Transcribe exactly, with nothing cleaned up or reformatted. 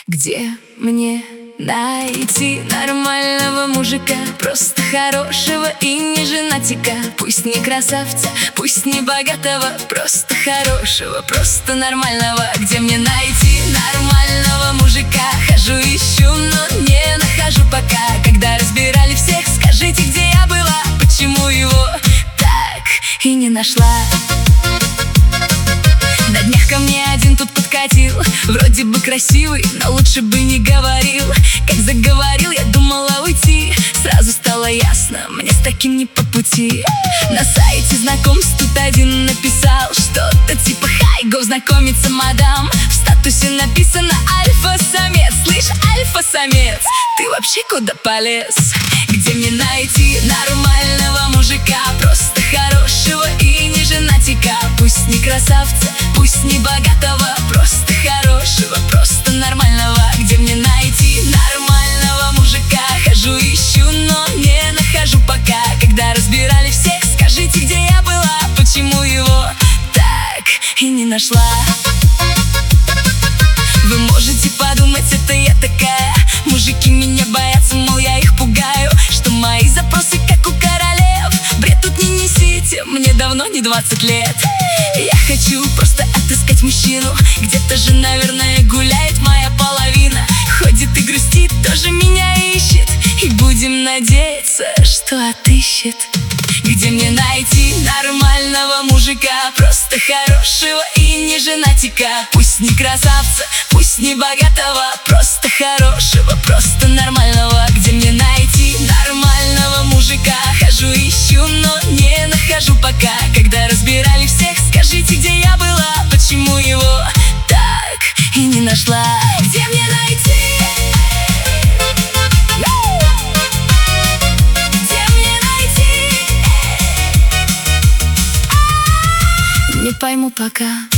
Где мне найти нормального мужика, просто хорошего и не женатика? Пусть не красавца, пусть не богатого, просто хорошего, просто нормального. Где мне найти нормального мужика? Хожу, ищу, но не нахожу пока. Когда разбирали всех, скажите, где я была? Почему его так и не нашла? На днях ко мне один тут подкатил, вроде бы красивый, но лучше бы не говорил. Как заговорил, я думала уйти, сразу стало ясно, мне с таким не по пути. На сайте знакомств тут один написал что-то типа «Хай, го знакомиться, мадам». В статусе написано «Альфа-самец». Слышь, альфа-самец, ты вообще куда полез? Где мне найти нормального мужика, просто хорошего и не женатика? Пусть не красавца, пусть не богатого, просто хорошего, просто нормального. Где мне найти нормального мужика? Хожу, ищу, но не нахожу пока. Когда разбирали всех, скажите, где я была? Почему его так и не нашла? Вы можете подумать, это я такая. Мужики меня боятся, мол, я их пугаю, что мои запросы как у королев. Бред тут не несите, мне давно не двадцать лет. Я хочу просто отыскать мужчину, где-то же, наверное, гуляет моя половина. Ходит и грустит, тоже меня ищет, и будем надеяться, что отыщет. Где мне найти нормального мужика, просто хорошего и не женатика? Пусть не красавца, пусть не богатого, просто хорошего, просто нормального. Где мне найти нормального мужика? Хожу, ищу, но не нахожу пока. Когда разбирали всех, скажите, где я была? Почему его так и не нашла? Где мне найти? Не пойму пока.